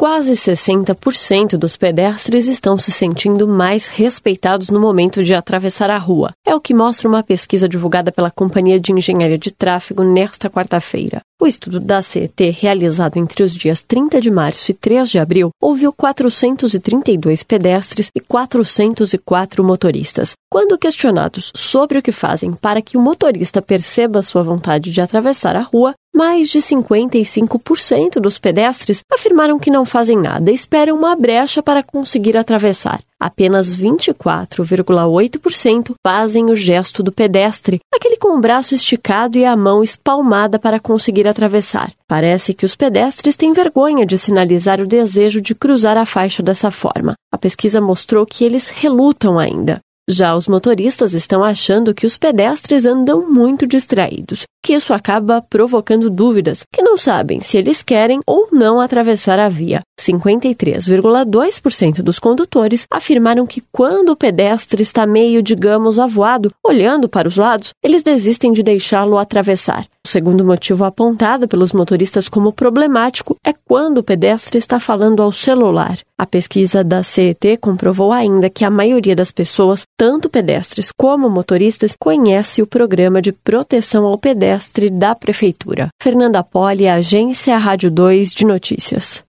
Quase 60% dos pedestres estão se sentindo mais respeitados no momento de atravessar a rua. É o que mostra uma pesquisa divulgada pela Companhia de Engenharia de Tráfego nesta quarta-feira. O estudo da CET, realizado entre os dias 30 de março e 3 de abril, ouviu 432 pedestres e 404 motoristas. Quando questionados sobre o que fazem para que o motorista perceba sua vontade de atravessar a rua, mais de 55% dos pedestres afirmaram que não fazem nada e esperam uma brecha para conseguir atravessar. Apenas 24,8% fazem o gesto do pedestre, aquele com o braço esticado e a mão espalmada para conseguir atravessar. Parece que os pedestres têm vergonha de sinalizar o desejo de cruzar a faixa dessa forma. A pesquisa mostrou que eles relutam ainda. Já os motoristas estão achando que os pedestres andam muito distraídos, que isso acaba provocando dúvidas, que não sabem se eles querem ou não atravessar a via. 53,2% dos condutores afirmaram que quando o pedestre está meio, digamos, avoado, olhando para os lados, eles desistem de deixá-lo atravessar. O segundo motivo apontado pelos motoristas como problemático é quando o pedestre está falando ao celular. A pesquisa da CET comprovou ainda que a maioria das pessoas, tanto pedestres como motoristas, conhece o programa de proteção ao pedestre da Prefeitura. Fernanda Poli, Agência Rádio 2 de Notícias.